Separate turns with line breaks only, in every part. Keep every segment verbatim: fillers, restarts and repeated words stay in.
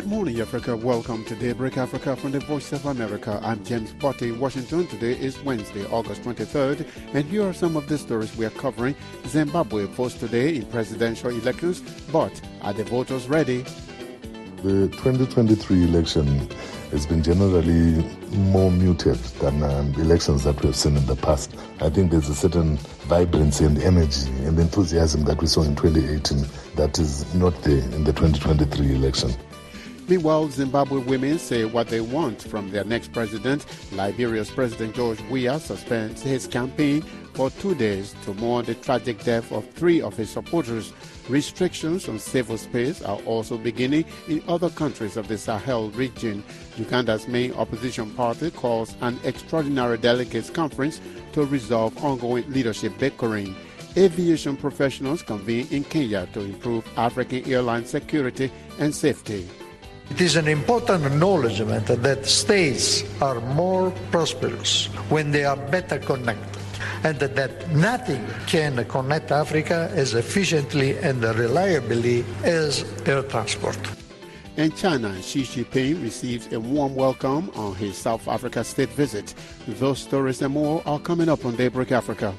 Good morning, Africa. Welcome to Daybreak Africa from the Voice of America. I'm James Botte in Washington. Today is Wednesday, August twenty-third, and here are some of the stories we are covering. Zimbabwe votes today in presidential elections, but are the voters ready?
The twenty twenty-three election has been generally more muted than um, elections that we have seen in the past. I think there's a certain vibrancy and energy and enthusiasm that we saw in twenty eighteen that is not there in the twenty twenty-three election.
Meanwhile, Zimbabwe women say what they want from their next president. Liberia's President George Weah suspends his campaign for two days to mourn the tragic death of three of his supporters. Restrictions on civil space are also beginning in other countries of the Sahel region. Uganda's main opposition party calls an extraordinary delegates conference to resolve ongoing leadership bickering. Aviation professionals convene in Kenya to improve African airline security and safety.
It is an important acknowledgement that states are more prosperous when they are better connected, and that nothing can connect Africa as efficiently and reliably as air transport.
And China, Xi Jinping receives a warm welcome on his South Africa state visit. Those stories and more are coming up on Daybreak Africa.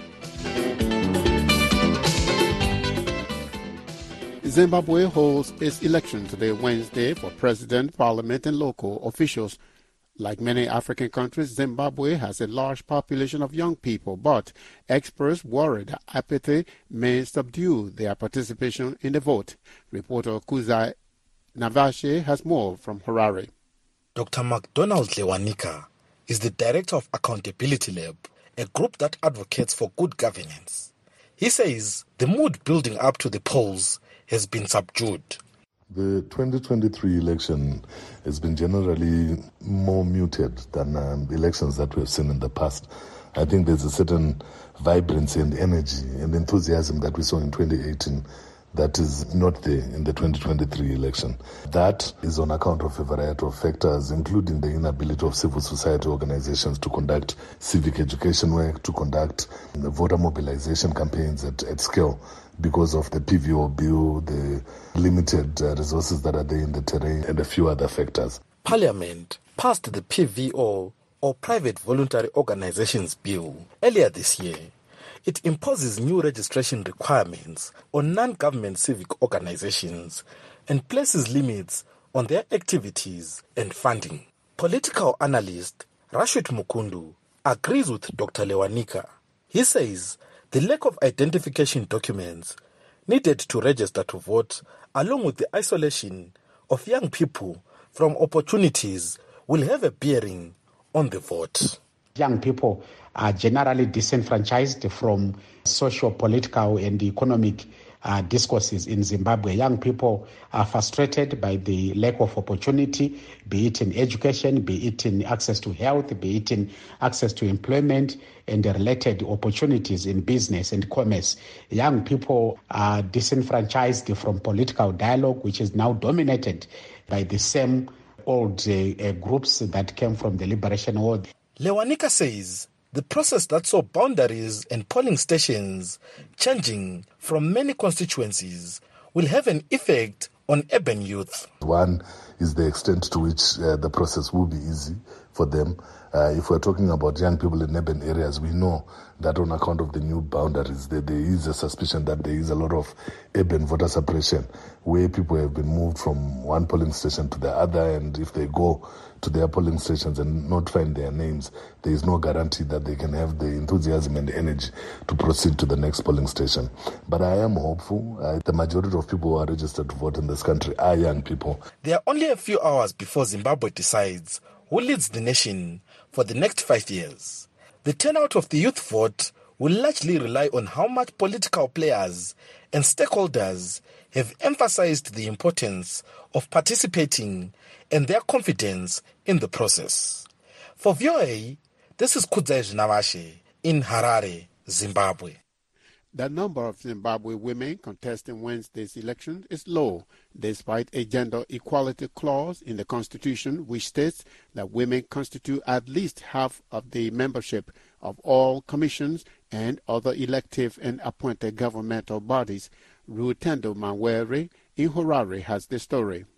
Zimbabwe holds its election today, Wednesday, for president, parliament, and local officials. Like many African countries, Zimbabwe has a large population of young people, but experts worry that apathy may subdue their participation in the vote. Reporter Kuzai Navashe has more from Harare.
Doctor McDonald Lewanika is the director of Accountability Lab, a group that advocates for good governance. He says the mood building up to the polls has been subdued.
The twenty twenty-three election has been generally more muted than um, elections that we have seen in the past. I think there's a certain vibrancy and energy and enthusiasm that we saw in twenty eighteen that is not there in the twenty twenty-three election. That is on account of a variety of factors, including the inability of civil society organizations to conduct civic education work, to conduct voter mobilization campaigns at, at scale, because of the P V O bill, the limited uh, resources that are there in the terrain, and a few other factors.
Parliament passed the P V O, or Private Voluntary Organizations Bill, earlier this year. It imposes new registration requirements on non-government civic organizations and places limits on their activities and funding. Political analyst Rashid Mukundu agrees with Doctor Lewanika. He says the lack of identification documents needed to register to vote, along with the isolation of young people from opportunities, will have a bearing on the vote.
Young people are generally disenfranchised from socio-political and economic uh, discourses in Zimbabwe. Young people are frustrated by the lack of opportunity, be it in education, be it in access to health, be it in access to employment and the related opportunities in business and commerce. Young people are disenfranchised from political dialogue, which is now dominated by the same old uh, uh, groups that came from the Liberation War.
Lewanika says the process that saw boundaries and polling stations changing from many constituencies will have an effect on urban youth.
One is the extent to which uh, the process will be easy for them. Uh, if we're talking about young people in urban areas, we know that on account of the new boundaries, there, there is a suspicion that there is a lot of urban voter suppression, where people have been moved from one polling station to the other, and if they go to their polling stations and not find their names, there is no guarantee that they can have the enthusiasm and energy to proceed to the next polling station. But I am hopeful. Uh, the majority of people who are registered to vote in this country are young people.
There are only a few hours before Zimbabwe decides who leads the nation for the next five years. The turnout of the youth vote will largely rely on how much political players and stakeholders have emphasized the importance of participating and their confidence in the process. For V O A, this is Kuzai Navashe in Harare, Zimbabwe.
The number of Zimbabwe women contesting Wednesday's election is low, despite a gender equality clause in the constitution which states that women constitute at least half of the membership of all commissions and other elective and appointed governmental bodies. Rutendo Manwere in Harare has the story.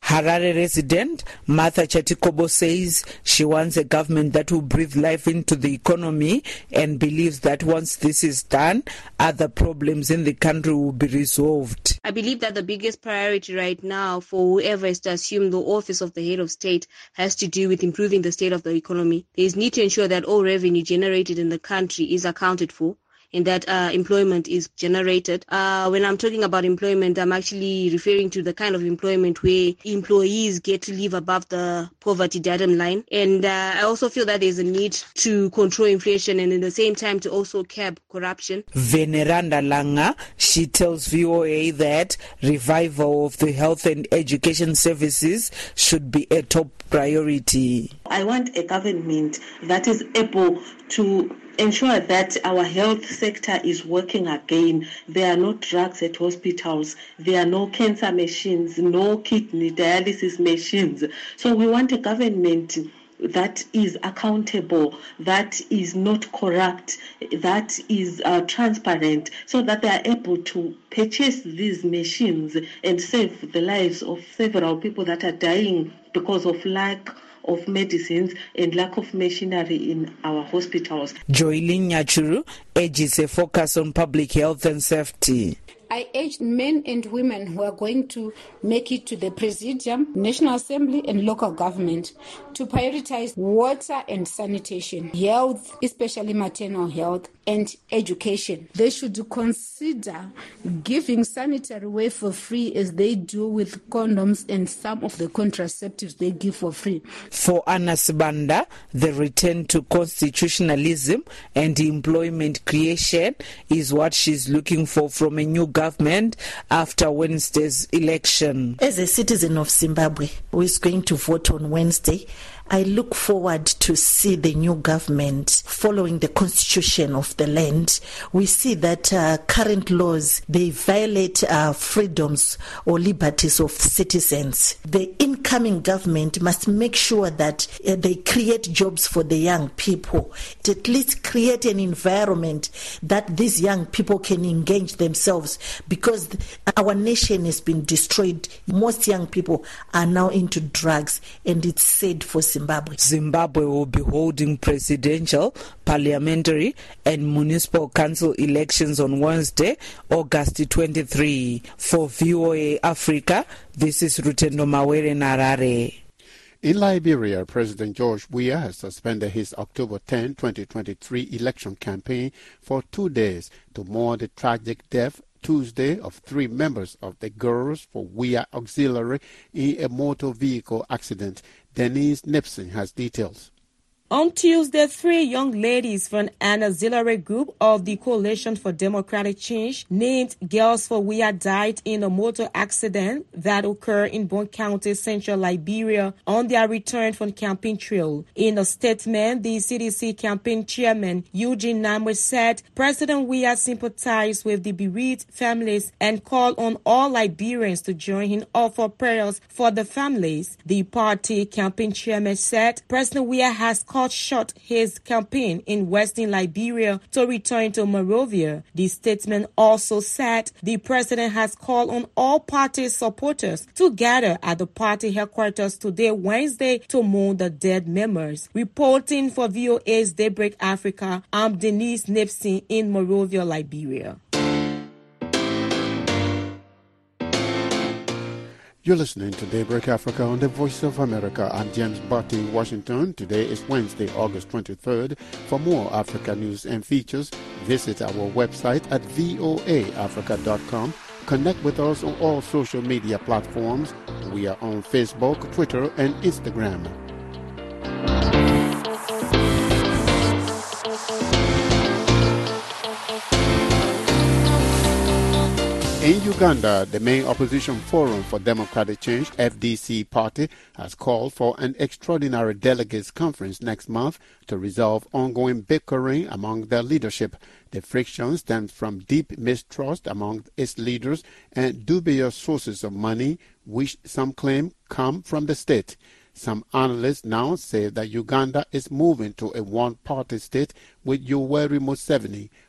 Harare resident Martha Chatikobo says she wants a government that will breathe life into the economy and believes that once this is done, other problems in the country will be resolved.
I believe that the biggest priority right now for whoever is to assume the office of the head of state has to do with improving the state of the economy. There is need to ensure that all revenue generated in the country is accounted for, and that uh, employment is generated. Uh, when I'm talking about employment, I'm actually referring to the kind of employment where employees get to live above the poverty datum line. And uh, I also feel that there's a need to control inflation and at the same time to also curb corruption.
Veneranda Langa, she tells V O A that revival of the health and education services should be a top priority.
I want a government that is able to ensure that our health sector is working again. There are no drugs at hospitals. There are no cancer machines, no kidney dialysis machines. So we want a government that is accountable, that is not corrupt, that is uh, transparent, so that they are able to purchase these machines and save the lives of several people that are dying because of lack of medicines and lack of machinery in our hospitals.
Joylin Nyachuru urges a focus on public health and safety.
I urge men and women who are going to make it to the Presidium, National Assembly and local government to prioritize water and sanitation, health, especially maternal health, and education. They should consider giving sanitary ware for free as they do with condoms and some of the contraceptives they give for free.
For Anna Sibanda, the return to constitutionalism and employment creation is what she's looking for from a new government after Wednesday's election.
As a citizen of Zimbabwe who is going to vote on Wednesday, I look forward to see the new government following the constitution of the land. We see that uh, current laws, they violate uh, freedoms or liberties of citizens. The incoming government must make sure that uh, they create jobs for the young people, to at least create an environment that these young people can engage themselves, because our nation has been destroyed. Most young people are now into drugs, and it's sad for Zimbabwe.
Zimbabwe will be holding presidential, parliamentary and municipal council elections on Wednesday, August twenty-third. For V O A Africa, this is Rutendo Mawere Narare.
In Liberia, President George Weah has suspended his October tenth, twenty twenty-three election campaign for two days to mourn the tragic death Tuesday of three members of the Girls for Weah Auxiliary in a motor vehicle accident. Denise Nipson has details.
On Tuesday, three young ladies from an auxiliary group of the Coalition for Democratic Change named Girls for Weah died in a motor accident that occurred in Bone County, central Liberia, on their return from campaign trail. In a statement, the C D C campaign chairman, Eugene Namwe, said President Weah sympathized with the bereaved families and called on all Liberians to join in offer prayers for the families. The party campaign chairman said President Weah has called short his campaign in Western Liberia to return to Monrovia. The statement also said the president has called on all party supporters to gather at the party headquarters today, Wednesday, to mourn the dead members. Reporting for V O A's Daybreak Africa, I'm Denise Nipson in Monrovia, Liberia.
You're listening to Daybreak Africa on the Voice of America. I'm James Butt in Washington. Today is Wednesday, August twenty-third. For more Africa news and features, visit our website at voa africa dot com. Connect with us on all social media platforms. We are on Facebook, Twitter, and Instagram. In Uganda, the main opposition forum for Democratic Change, F D C party, has called for an extraordinary delegates conference next month to resolve ongoing bickering among their leadership. The friction stems from deep mistrust among its leaders and dubious sources of money, which some claim come from the state. Some analysts now say that Uganda is moving to a one-party state with Yoweri Museveni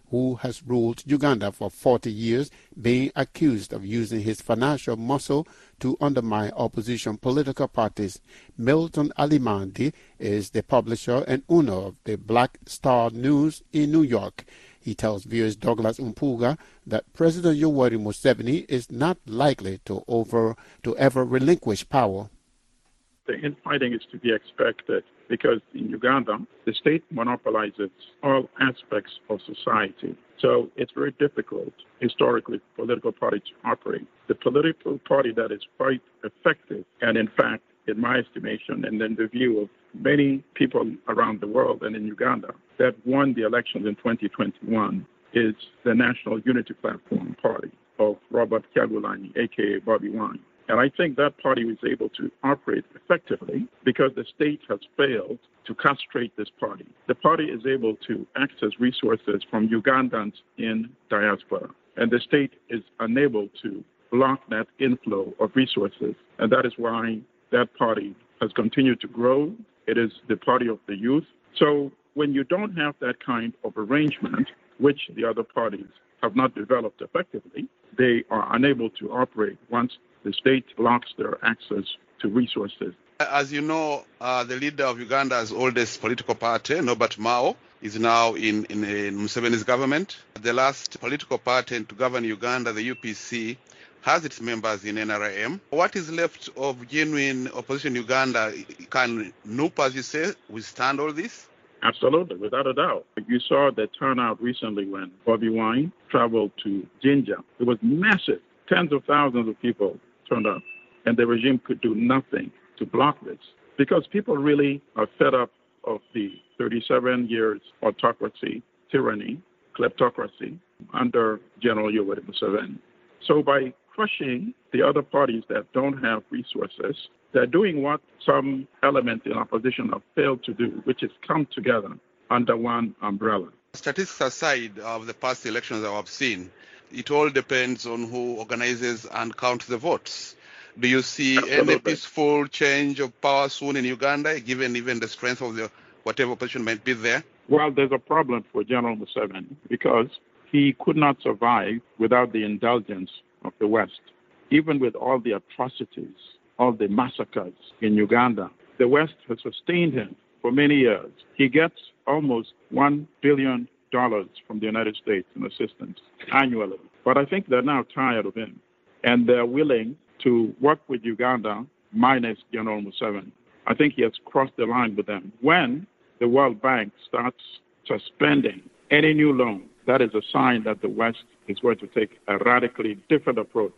who has ruled Uganda for forty years, being accused of using his financial muscle to undermine opposition political parties. Milton Alimandi is the publisher and owner of the Black Star News in New York. He tells viewers Douglas Umpuga that President Yoweri Museveni is not likely to over to ever relinquish power.
The infighting is to be expected because in Uganda, the state monopolizes all aspects of society. So it's very difficult, historically, for political parties to operate. The political party that is quite effective, and in fact, in my estimation, and in the view of many people around the world and in Uganda, that won the elections in twenty twenty-one is the National Unity Platform Party of Robert Kyagulanyi, a k a. Bobby Wine. And I think that party was able to operate effectively because the state has failed to castrate this party. The party is able to access resources from Ugandans in diaspora, and the state is unable to block that inflow of resources. And that is why that party has continued to grow. It is the party of the youth. So when you don't have that kind of arrangement, which the other parties have not developed effectively, they are unable to operate once the state blocks their access to resources.
As you know, uh, the leader of Uganda's oldest political party, Norbert Mao, is now in, in, in Museveni's government. The last political party to govern Uganda, the U P C, has its members in N R M. What is left of genuine opposition in Uganda? Can N U P, as you say, withstand all this?
Absolutely, without a doubt. You saw the turnout recently when Bobby Wine traveled to Jinja. It was massive. Tens of thousands of people turned up, and the regime could do nothing to block this because people really are fed up of the thirty-seven years autocracy, tyranny, kleptocracy under General Yoweri Museveni. So by crushing the other parties that don't have resources, they're doing what some elements in opposition have failed to do, which is come together under one umbrella.
Statistics aside of the past elections that I've seen, it all depends on who organizes and counts the votes. Do you see Absolutely. any peaceful change of power soon in Uganda, given even the strength of the whatever opposition might be there?
Well, there's a problem for General Museveni because he could not survive without the indulgence of the West. Even with all the atrocities, all the massacres in Uganda, the West has sustained him for many years. He gets almost one billion dollars from the United States in assistance annually. But I think they're now tired of him, and they're willing to work with Uganda minus General Museveni. I think he has crossed the line with them. When the World Bank starts suspending any new loan, that is a sign that the West is going to take a radically different approach.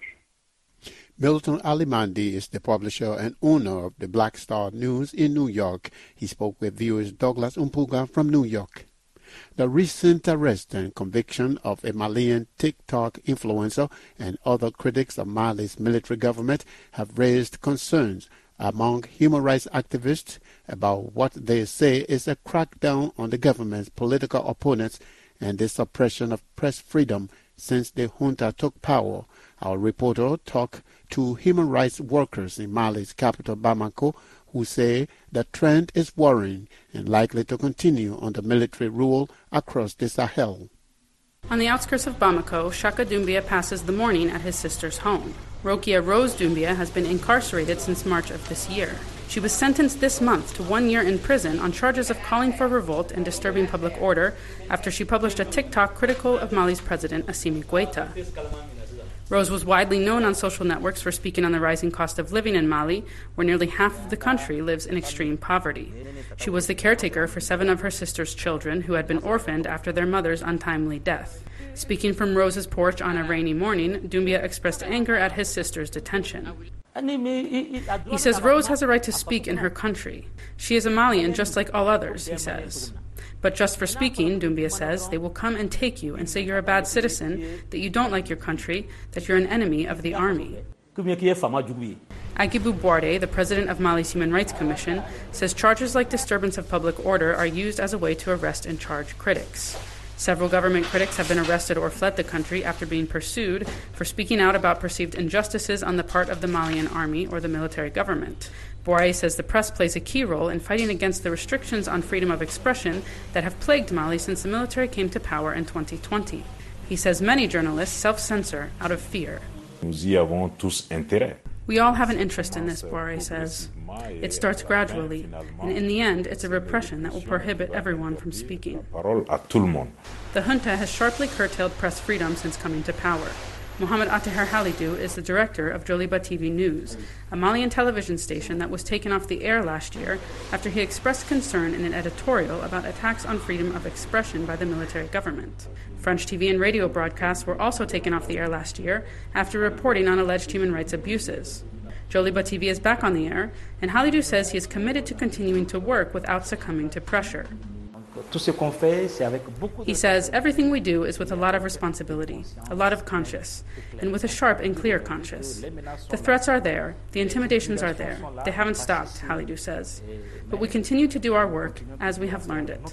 Milton Alimandi is the publisher and owner of the Black Star News in New York. He spoke with viewers Douglas Umpuga from New York. The recent arrest and conviction of a Malian TikTok influencer and other critics of Mali's military government have raised concerns among human rights activists about what they say is a crackdown on the government's political opponents and the suppression of press freedom since the junta took power. Our reporter talked to human rights workers in Mali's capital, Bamako, who say the trend is worrying and likely to continue under military rule across the Sahel.
On the outskirts of Bamako, Shaka Doumbia passes the morning at his sister's home. Rokia Rose Doumbia has been incarcerated since March of this year. She was sentenced this month to one year in prison on charges of calling for revolt and disturbing public order after she published a TikTok critical of Mali's president, Assimi Goïta. Rose was widely known on social networks for speaking on the rising cost of living in Mali, where nearly half of the country lives in extreme poverty. She was the caretaker for seven of her sister's children who had been orphaned after their mother's untimely death. Speaking from Rose's porch on a rainy morning, Doumbia expressed anger at his sister's detention. He says Rose has a right to speak in her country. She is a Malian just like all others, he says. But just for speaking, Doumbia says, they will come and take you and say you're a bad citizen, that you don't like your country, that you're an enemy of the army. Agibou Bouarde, the president of Mali's Human Rights Commission, says charges like disturbance of public order are used as a way to arrest and charge critics. Several government critics have been arrested or fled the country after being pursued for speaking out about perceived injustices on the part of the Malian army or the military government. Boire says the press plays a key role in fighting against the restrictions on freedom of expression that have plagued Mali since the military came to power in twenty twenty. He says many journalists self-censor out of fear. We all have an interest in this, Boire says. It starts gradually, and in the end, it's a repression that will prohibit everyone from speaking. The junta has sharply curtailed press freedom since coming to power. Mohamed Ateher Halidou is the director of Joliba T V News, a Malian television station that was taken off the air last year after he expressed concern in an editorial about attacks on freedom of expression by the military government. French T V and radio broadcasts were also taken off the air last year after reporting on alleged human rights abuses. Joliba T V is back on the air, and Halidou says he is committed to continuing to work without succumbing to pressure. He says everything we do is with a lot of responsibility, a lot of conscience, and with a sharp and clear conscience. The threats are there, the intimidations are there. They haven't stopped, Halidou says. But we continue to do our work as we have learned it.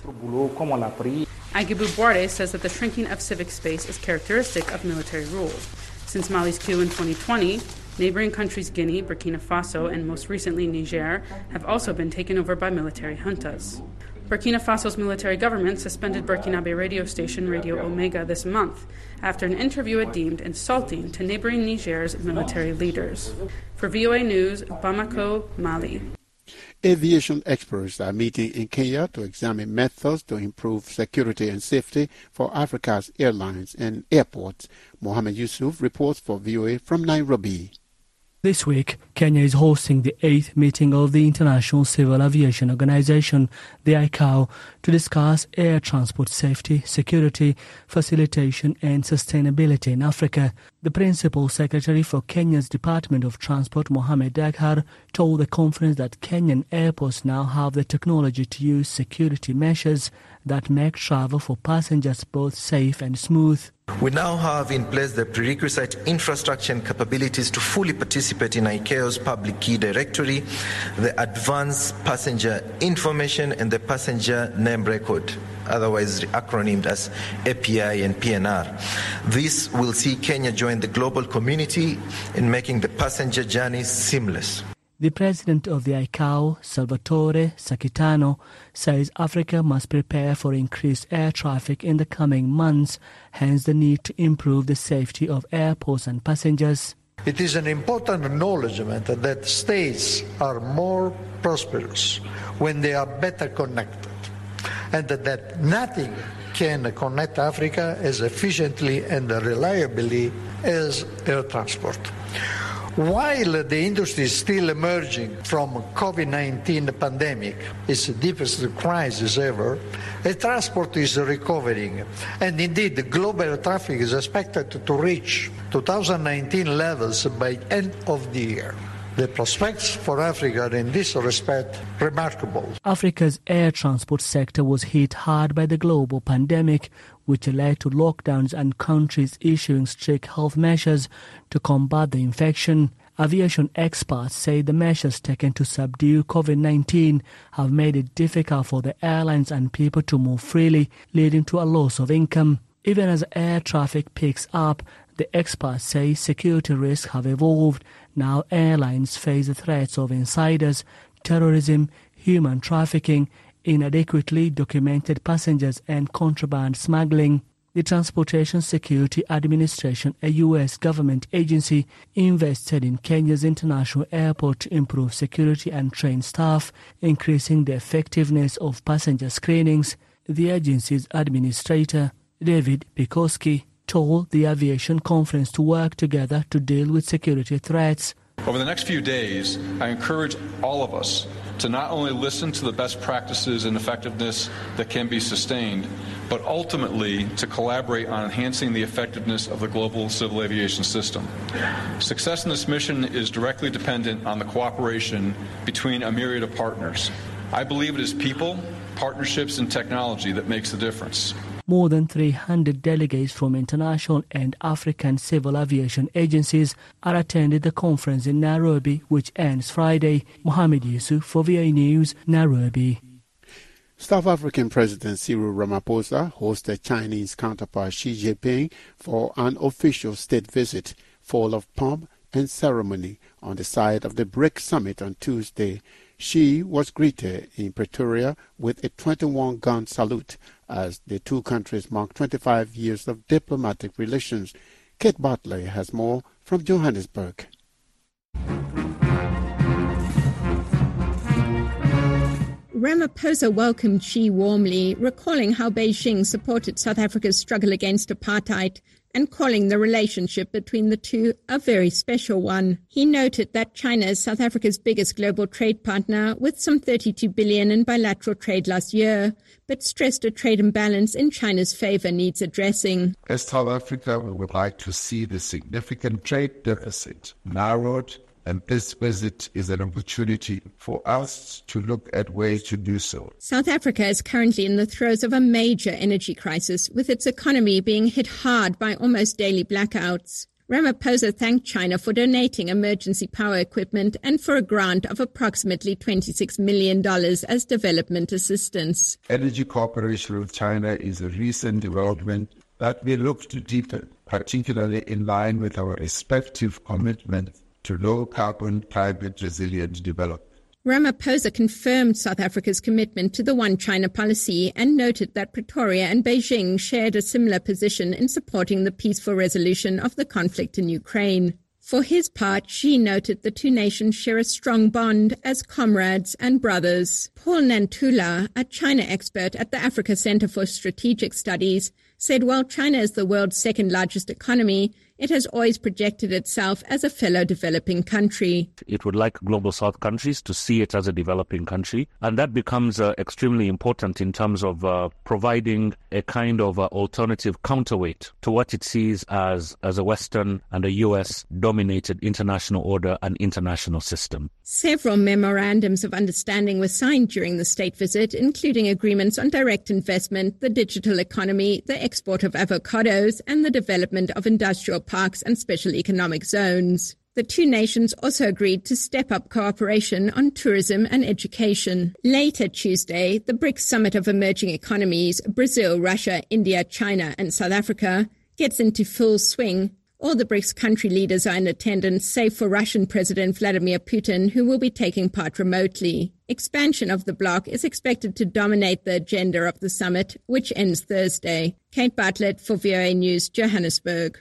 Agibou Boire says that the shrinking of civic space is characteristic of military rule. Since Mali's coup in twenty twenty, neighboring countries Guinea, Burkina Faso, and most recently Niger have also been taken over by military juntas. Burkina Faso's military government suspended Burkinabe radio station Radio Omega this month after an interview it deemed insulting to neighboring Niger's military leaders. For V O A News, Bamako, Mali.
Aviation experts are meeting in Kenya to examine methods to improve security and safety for Africa's airlines and airports. Mohammed Yusuf reports for V O A from Nairobi.
This week, Kenya is hosting the eighth meeting of the International Civil Aviation Organization, the I C A O, to discuss air transport safety, security, facilitation and sustainability in Africa. The Principal Secretary for Kenya's Department of Transport, Mohamed Daghar, told the conference that Kenyan airports now have the technology to use security measures that make travel for passengers both safe and smooth.
We now have in place the prerequisite infrastructure and capabilities to fully participate in I C A O's public key directory, the Advanced Passenger Information and the Passenger Name Record, otherwise acronymed as A P I and P N R. This will see Kenya join the global community in making the passenger journey seamless.
The president of the I C A O, Salvatore Sakitano, says Africa must prepare for increased air traffic in the coming months, hence the need to improve the safety of airports and passengers.
It is an important acknowledgement that states are more prosperous when they are better connected, and that nothing can connect Africa as efficiently and reliably as air transport. While the industry is still emerging from COVID nineteen pandemic, its deepest crisis ever, air transport is recovering. And indeed, the global air traffic is expected to reach two thousand nineteen levels by end of the year. The prospects for Africa are in this respect remarkable.
Africa's air transport sector was hit hard by the global pandemic, which led to lockdowns and countries issuing strict health measures to combat the infection. Aviation experts say the measures taken to subdue COVID nineteen have made it difficult for the airlines and people to move freely, leading to a loss of income. Even as air traffic picks up, the experts say security risks have evolved. Now airlines face the threats of insiders, terrorism, human trafficking, inadequately documented passengers and contraband smuggling. The Transportation Security Administration, a U S government agency, invested in Kenya's international airport to improve security and train staff, increasing the effectiveness of passenger screenings. The agency's administrator, David Pikoski, told the aviation conference to work together to deal with security threats.
Over the next few days, I encourage all of us to not only listen to the best practices and effectiveness that can be sustained, but ultimately to collaborate on enhancing the effectiveness of the global civil aviation system. Success in this mission is directly dependent on the cooperation between a myriad of partners. I believe it is people, partnerships, and technology that makes the difference.
More than three hundred delegates from international and African civil aviation agencies are attending the conference in Nairobi, which ends Friday. Mohammed Yusuf for V O A News, Nairobi.
South African President Cyril Ramaphosa hosted Chinese counterpart Xi Jinping for an official state visit, full of pomp and ceremony on the side of the BRICS summit on Tuesday. She was greeted in Pretoria with a twenty-one gun salute as the two countries mark twenty-five years of diplomatic relations. Kate Bartley has more from Johannesburg.
Ramaphosa welcomed Xi warmly, recalling how Beijing supported South Africa's struggle against apartheid and calling the relationship between the two a very special one. He noted that China is South Africa's biggest global trade partner, with some thirty-two billion dollars in bilateral trade last year, but stressed a trade imbalance in China's favor needs addressing.
As South Africa, we would like to see the significant trade deficit narrowed, and this visit is an opportunity for us to look at ways to do so.
South Africa is currently in the throes of a major energy crisis, with its economy being hit hard by almost daily blackouts. Ramaphosa thanked China for donating emergency power equipment and for a grant of approximately twenty-six million dollars as development assistance.
Energy cooperation with China is a recent development that we look to deepen, particularly in line with our respective commitments to low-carbon, climate-resilient development.
Ramaphosa confirmed South Africa's commitment to the One China policy and noted that Pretoria and Beijing shared a similar position in supporting the peaceful resolution of the conflict in Ukraine. For his part, Xi noted the two nations share a strong bond as comrades and brothers. Paul Nantula, a China expert at the Africa Center for Strategic Studies, said while China is the world's second largest economy, it has always projected itself as a fellow developing country.
It would like global south countries to see it as a developing country, and that becomes uh, extremely important in terms of uh, providing a kind of uh, alternative counterweight to what it sees as, as a Western and a U S-dominated international order and international system.
Several memorandums of understanding were signed during the state visit, including agreements on direct investment, the digital economy, the export of avocados, and the development of industrial parks and special economic zones. The two nations also agreed to step up cooperation on tourism and education. Later Tuesday, the BRICS Summit of Emerging Economies, Brazil, Russia, India, China, and South Africa, gets into full swing. All the BRICS country leaders are in attendance, save for Russian President Vladimir Putin, who will be taking part remotely. Expansion of the bloc is expected to dominate the agenda of the summit, which ends Thursday. Kate Bartlett for V O A News, Johannesburg.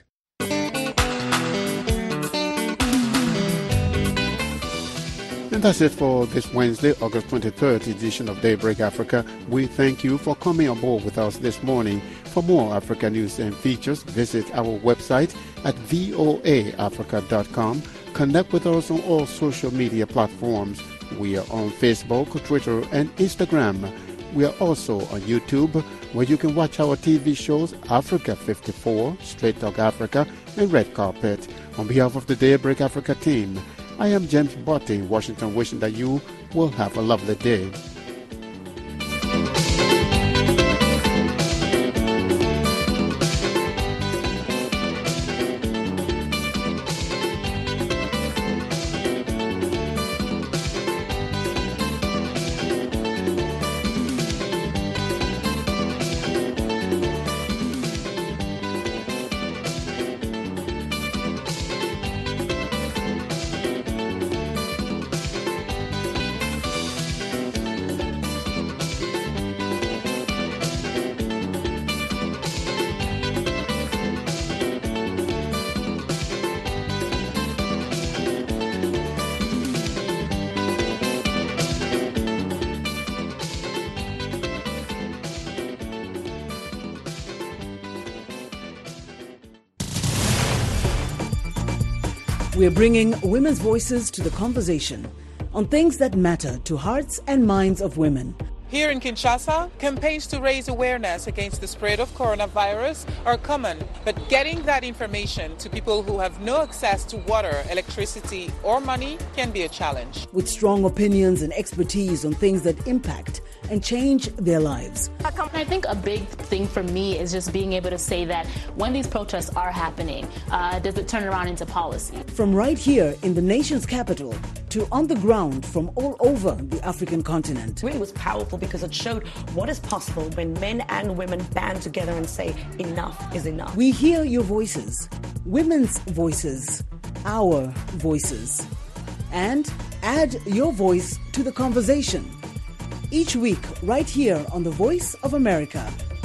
And that's it for this Wednesday, August twenty-third edition of Daybreak Africa. We thank you for coming on board with us this morning. For more Africa news and features, visit our website at voa africa dot com. Connect with us on all social media platforms. We are on Facebook, Twitter, and Instagram. We are also on YouTube, where you can watch our T V shows Africa fifty-four, Straight Talk Africa, and Red Carpet. On behalf of the Daybreak Africa team, I am James Botte, Washington, wishing that you will have a lovely day.
We're bringing women's voices to the conversation on things that matter to hearts and minds of women.
Here in Kinshasa, campaigns to raise awareness against the spread of coronavirus are common, but getting that information to people who have no access to water, electricity, or money can be a challenge.
With strong opinions and expertise on things that impact and change their lives.
I think a big thing for me is just being able to say that when these protests are happening, uh, does it turn around into policy?
From right here in the nation's capital to on the ground from all over the African continent.
It really was powerful because it showed what is possible when men and women band together and say enough is enough.
We hear your voices, women's voices. our voices. And add your voice to the conversation. Each week, right here on The Voice of America.